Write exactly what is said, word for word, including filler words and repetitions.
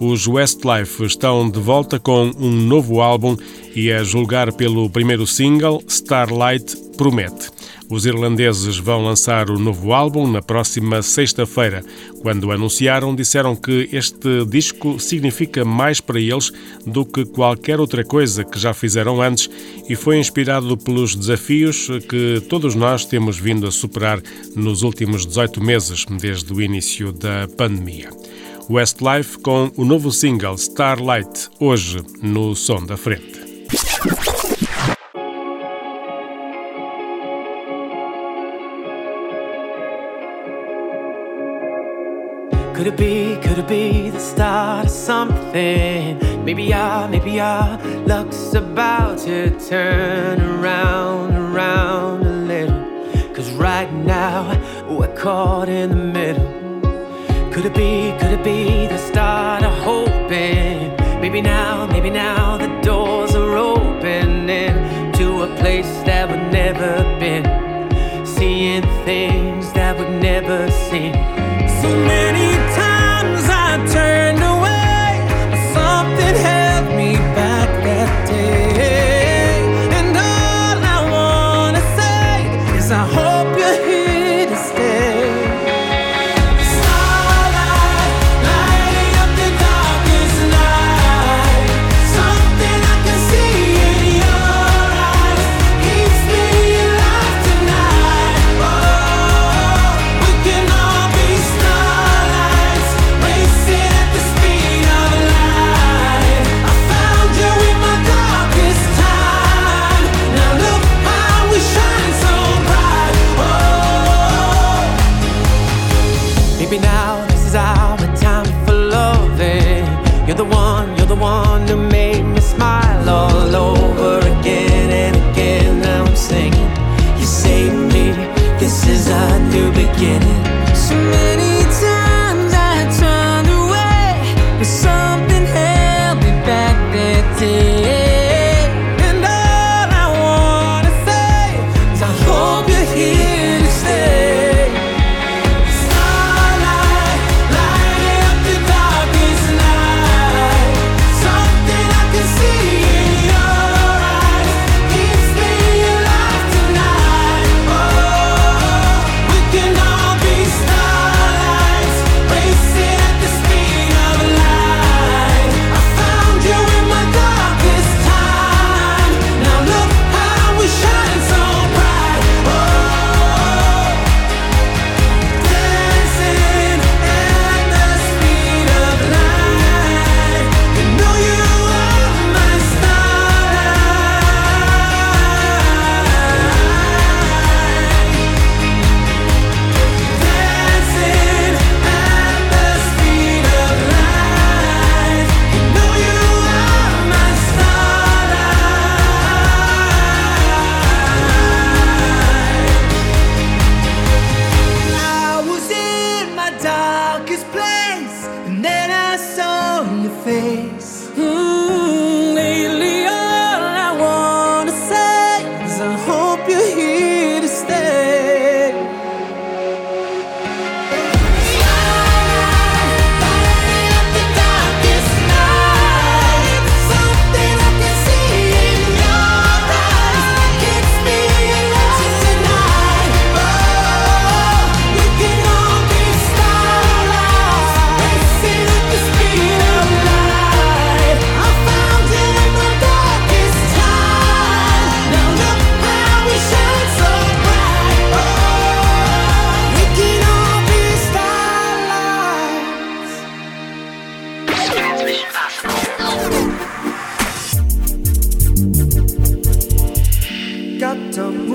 Os Westlife estão de volta com um novo álbum e, a julgar pelo primeiro single, Starlight, promete. Os irlandeses vão lançar o novo álbum na próxima sexta-feira. Quando anunciaram, disseram que este disco significa mais para eles do que qualquer outra coisa que já fizeram antes e foi inspirado pelos desafios que todos nós temos vindo a superar nos últimos dezoito meses, desde o início da pandemia. Westlife com o novo single Starlight, hoje no Som da Frente. Could it be, could it be the start of something? Maybe our, maybe our luck's about to turn around, around a little. Cause right now we're caught in the middle. Could it be, could it be the start of hoping? Maybe now, maybe now the doors are opening to a place that we've never been, seeing things that we've never seen. So many times I turned away, but something held me back that day. And all I wanna say is I hope you're here to stay. Starlight, lighting up the darkest night. Something I can see in your eyes keeps me alive tonight. Oh, we can all be starlights, racing at the speed of light. I found you in my darkest time. Now look how we shine so bright. Oh, maybe now this is our time for loving. You're the one, you're the one who made me smile all over again and again. Now I'm singing, you saved me, this is a new beginning. So many times I turned away, but something held me back that day. And all I wanna say is I hope you're here to stay. Starlight, lighting up the darkest night. Something I can see in your eyes keeps me alive tonight. Oh, we can all be starlights, racing at the speed of light. I found you in my darkest time. Now look how we shine so bright. Oh, dancing at the speed of light. You know you are my starlight. Dancing at the speed of light. You know you are my starlight. I was in my darkest place, and then I saw your face. Mm, lately all I wanna say is I hope you're here to stay. Starlight, lighting up the darkest night. Something I can see in your eyes keeps me alive tonight. Oh, we can all be starlights, racing at the speed of light. I found you in my darkest time. Now look how we shine so bright. Oh, we can all be starlights. Transmission possible. Got to